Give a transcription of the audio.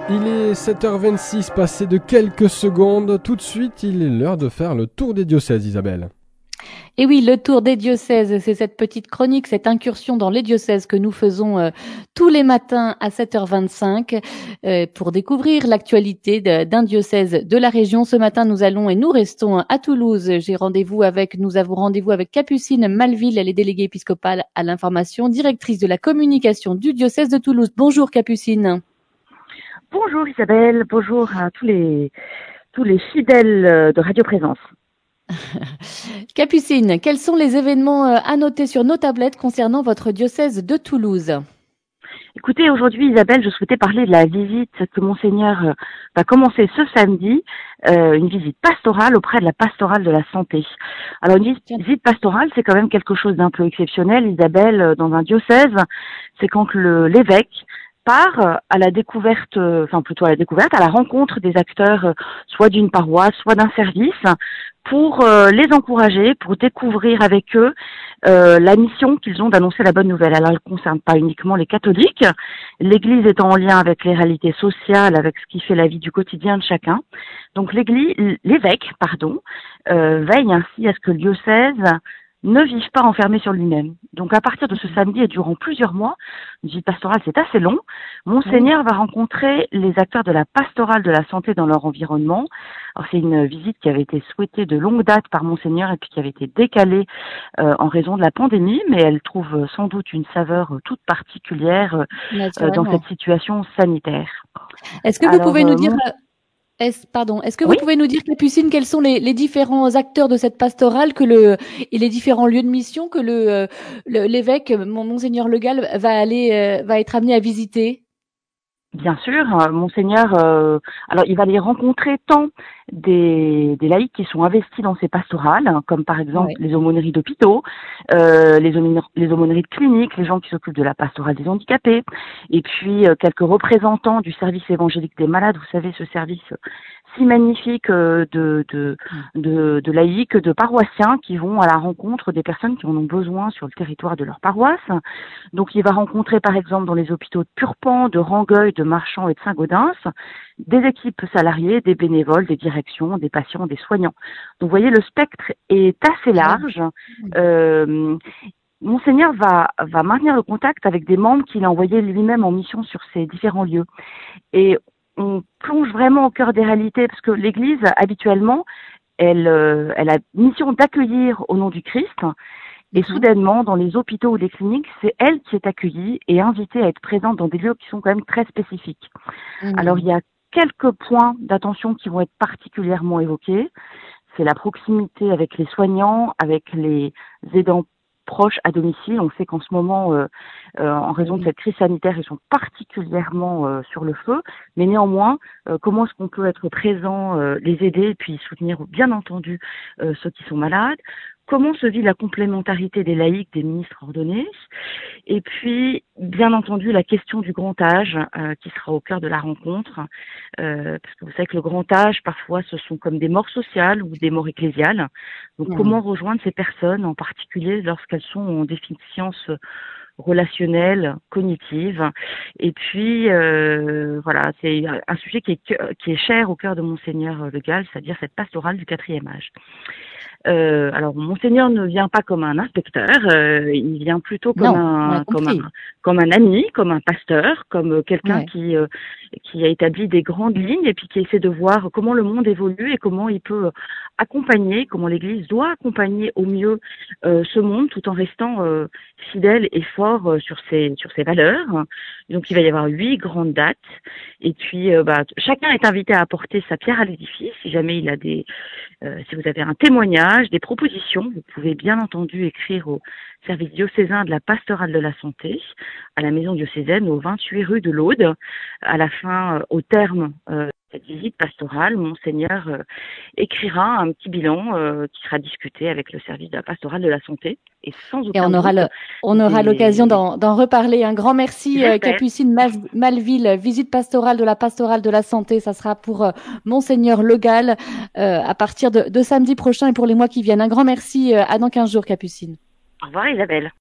Il est 7h26, passé de quelques secondes. Tout de suite, il est l'heure de faire le tour des diocèses, Isabelle. Et oui, le tour des diocèses, c'est cette petite chronique, cette incursion dans les diocèses que nous faisons tous les matins à 7h25 pour découvrir l'actualité d'un diocèse de la région. Ce matin, nous allons et nous restons à Toulouse. Nous avons rendez-vous avec Capucine Malville, elle est déléguée épiscopale à l'information, directrice de la communication du diocèse de Toulouse. Bonjour Capucine. Bonjour Isabelle, bonjour à tous les fidèles de Radio Présence. Capucine, quels sont les événements à noter sur nos tablettes concernant votre diocèse de Toulouse ? Écoutez, aujourd'hui Isabelle, je souhaitais parler de la visite que Monseigneur va commencer ce samedi, une visite pastorale auprès de la pastorale de la santé. Alors une visite pastorale, c'est quand même quelque chose d'un peu exceptionnel, Isabelle, dans un diocèse. C'est quand l'évêque part à la découverte, à la rencontre des acteurs, soit d'une paroisse, soit d'un service, pour les encourager, pour découvrir avec eux la mission qu'ils ont d'annoncer la bonne nouvelle. Alors, elle ne concerne pas uniquement les catholiques, l'Église étant en lien avec les réalités sociales, avec ce qui fait la vie du quotidien de chacun. Donc, l'évêque, veille ainsi à ce que le diocèse ne vive pas enfermé sur lui-même. Donc à partir de ce samedi et durant plusieurs mois, une visite pastorale c'est assez long, Monseigneur va rencontrer les acteurs de la pastorale de la santé dans leur environnement. Alors c'est une visite qui avait été souhaitée de longue date par Monseigneur et puis qui avait été décalée en raison de la pandémie, mais elle trouve sans doute une saveur toute particulière dans cette situation sanitaire. Est-ce que vous pouvez nous dire... Est-ce que vous pouvez nous dire, Capucine, quels sont les différents acteurs de cette pastorale et les différents lieux de mission que l'évêque, Monseigneur Le Gall, va être amené à visiter? Bien sûr, Monseigneur, alors il va les rencontrer tant des laïcs qui sont investis dans ces pastorales, comme par exemple les aumôneries d'hôpitaux, les aumôneries de cliniques, les gens qui s'occupent de la pastorale des handicapés, et puis quelques représentants du service évangélique des malades. Vous savez, ce service si magnifique de laïcs, de paroissiens qui vont à la rencontre des personnes qui en ont besoin sur le territoire de leur paroisse. Donc il va rencontrer par exemple dans les hôpitaux de Purpan, de Rangueil, de Marchand et de Saint-Gaudens, des équipes salariées, des bénévoles, des directions, des patients, des soignants. Donc vous voyez, le spectre est assez large. Monseigneur va maintenir le contact avec des membres qu'il a envoyés lui-même en mission sur ces différents lieux. Et on plonge vraiment au cœur des réalités parce que l'Église, habituellement, elle a mission d'accueillir au nom du Christ. Et soudainement, dans les hôpitaux ou les cliniques, c'est elle qui est accueillie et invitée à être présente dans des lieux qui sont quand même très spécifiques. Alors, il y a quelques points d'attention qui vont être particulièrement évoqués. C'est la proximité avec les soignants, avec les aidants proches à domicile. On sait qu'en ce moment, en raison de cette crise sanitaire, ils sont particulièrement sur le feu. Mais néanmoins, comment est-ce qu'on peut être présent, les aider et puis soutenir bien entendu ceux qui sont malades? Comment se vit la complémentarité des laïcs, des ministres ordonnés? Et puis, bien entendu, la question du grand âge qui sera au cœur de la rencontre. Parce que vous savez que le grand âge, parfois, ce sont comme des morts sociales ou des morts ecclésiales. Donc, comment rejoindre ces personnes, en particulier lorsqu'elles sont en déficience relationnelle, cognitive. Et puis, voilà, c'est un sujet qui est cher au cœur de Monseigneur Le Gall, c'est-à-dire cette pastorale du 4e âge. Alors, Monseigneur ne vient pas comme un inspecteur, il vient plutôt comme un ami, comme un pasteur, comme quelqu'un qui a établi des grandes lignes et puis qui essaie de voir comment le monde évolue et comment il peut accompagner, comment l'Église doit accompagner au mieux ce monde tout en restant fidèle et fort sur ses valeurs. Donc, il va y avoir 8 grandes dates et puis chacun est invité à apporter sa pierre à l'édifice. Si jamais il a si vous avez un témoignage, des propositions, vous pouvez bien entendu écrire au service diocésain de la pastorale de la santé, à la maison diocésaine au 28 rue de l'Aude. À la fin, au terme de cette visite pastorale, Monseigneur écrira un petit bilan qui sera discuté avec le service de la pastorale de la santé. Et sans aucun on aura l'occasion d'en reparler. Un grand merci, Capucine Malville, visite pastorale de la pastorale de la santé. Ça sera pour Monseigneur Le Gall à partir de samedi prochain et pour les mois qui viennent. Un grand merci. À dans 15 jours, Capucine. Au revoir Isabelle.